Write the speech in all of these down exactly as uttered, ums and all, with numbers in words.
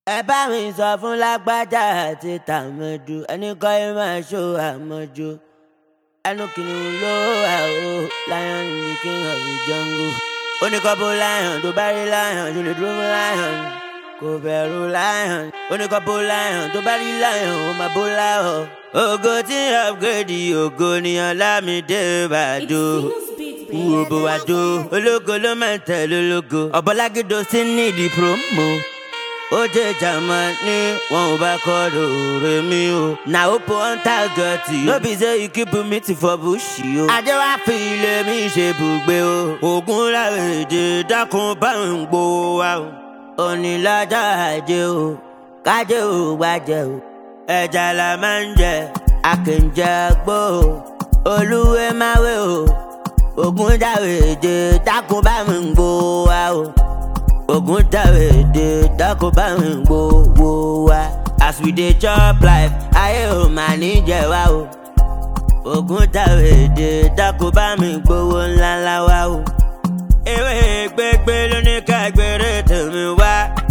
ẹ bá mi sọ fún Lágbájá àti Tàmẹ̀dù ẹni kọ́ ẹ máa ṣó àmọ́jó ẹnu kìnìún ló wà ó lion ni king of the jungle. Ó ní kọ́ bó lion tó bá rí lion tó lè dúró fún lion kò bẹ̀rù lion. Ó ní kọ́ bó lion tó bá rí lion ó máa bó láhọ̀. Ògo tí upgrade ògo ni Ọlámídé Bàdó. Wúròbó Wàdó ológo ló máa ń tẹ̀lé ológo. Ọ̀bọ̀lágídó sí nídìí promo. Ó jẹ́ Jámánì wọn ò bá kọ́ lóore mi o. Na hope on target o. No be say you keep me to for bush o. Ajé wá fi ilé mi ṣe bùgbé o. Ògún láwèdè dákun bá ń gbó wa o. Òní lọ́jọ́ ajé o. Kájé ò gbàjẹ́ o. Ẹja la máa ń jẹ, a kì í jẹ gbó o. Olúwé máwé o. Ògún láwèdè dákun bá ń gbó wa o. Ògún dáwèdè dákun bá mi gbowó wa. As we dey chop life, ayé ò máa ní jẹ wá o. Ògún dáwèdè dákun bá mi gbowó ńláńlá wá o. Ewé gbégbé ló ní ká gbére tèmi wá.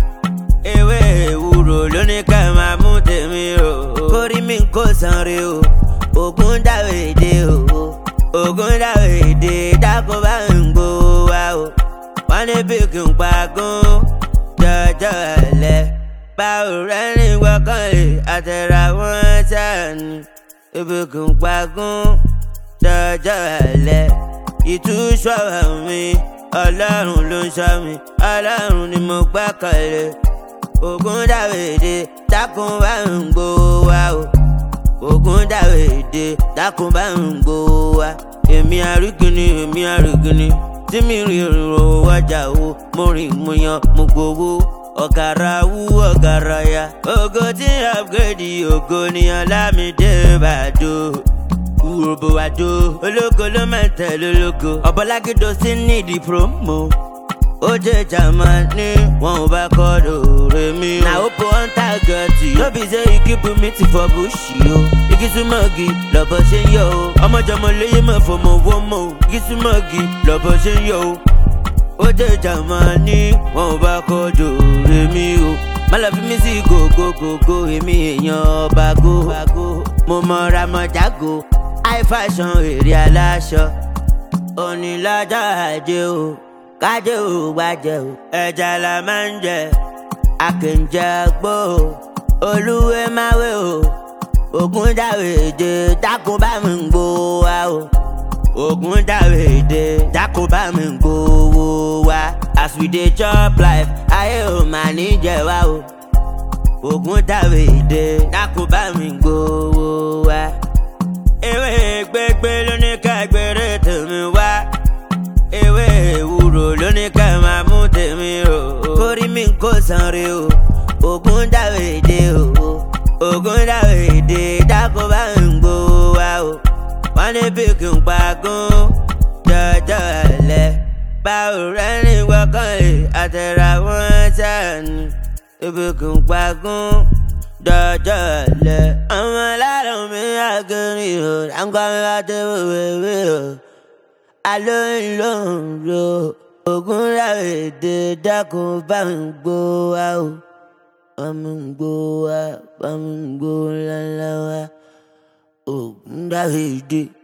Ewé ewúro ló ní ká máa mú tèmi o. Kórí mi kò sanre o. Ògún dáwèdè o. Ògún dáwèdè dákun bá mi gbowó wá o. Wọ́n ní bí kí n pagún jọjọ́ ẹ̀lẹ́. Báwo rẹ̀ ní gbọ́kànlé àtẹ̀rà wọn sáàni. Ibi kí n pagún jọjọ́ ẹ̀lẹ́. Ìtúsọ̀rọ̀ mi Ọlọ́run ló ń ṣọ́ mi. Ọlọ́run ni mo gbẹ́kànlé. Ògún dáwèdè dákun bá ń gbowó wá o. Ògún dáwèdè dákun bá ń gbowó wá. Èmi àríkìní èmi àríkìní. Tí mi rí ìrò ọjà o, mo rìn mo yan mo gbowó. Ọ̀gàrà wú ọ̀gàrà ya. Ògo tí upgrade ògo ni Ọlámídé Bàdó. Wúròbó Wàdó ológo ló máa ń tẹ̀lé ológo. Ọ̀bọ̀lágídó sí nídìí promo. Ó jẹ́ Jámánì wọn ò bá kọ́ lóore mi o. Na hope on target o. No be say you keep me to for bush o. Igi súnmọ́gi lọ́bọ̀ ṣe ń yọ o. Ọmọjọmọ lóye mọ̀ fọmọ wọ́mọ o. Igi súnmọ́gi lọ́bọ̀ ṣe ń yọ o. Ó jẹ́ Jámánì wọn ò bá kọ́ lóore mi o. Má lọ fi mí sí gògógògó èmi èèyàn ọba go. Mo mọra mọ jágo high fashion èrè aláṣọ. Òní lọ́jọ́ ajé o. Kájé ò gbàjẹ́ o. Ẹja la máa ń jẹ, a kì í jẹ gbó o. Olúwé máwé o. Ògún dáwèdè dákun bá mi gbowó wa o. Ògún dáwèdè dákun bá mi gbowó wa. As we dey chop life, ayé ò máa ní jẹ wá o. Ògún dáwèdè dákun bá mi gbowó wa. Ewé gbégbé ló ní ká gbére tèmi wá. Ewé ewúro ló ní ká máa mú tèmi o. Kórí mi kò sanre o. Ògún dáwèdè o. Ògún dáwèdè dákun bá ń gbowó wa o. Wọ́n ní bí kí n pagún jọjọ́ ẹ̀lẹ́. Báwo rẹ̀ ní gbọ́kànlé àtẹ̀rà wọn sáàni. Ibi kí n pagún jọjọ́ ẹ̀lẹ́. Ọmọ alárùn mi àgẹ̀rì o. Àǹkọ́ mi bá tẹ́ wéwèwé o. Alóyún ló ń ro. Ògún dáwèdè dákun bá mi gbowó wa o. Bá mi gbowó wa, bá mi gbowó ńláńlá wa. Ògún dáwèdè.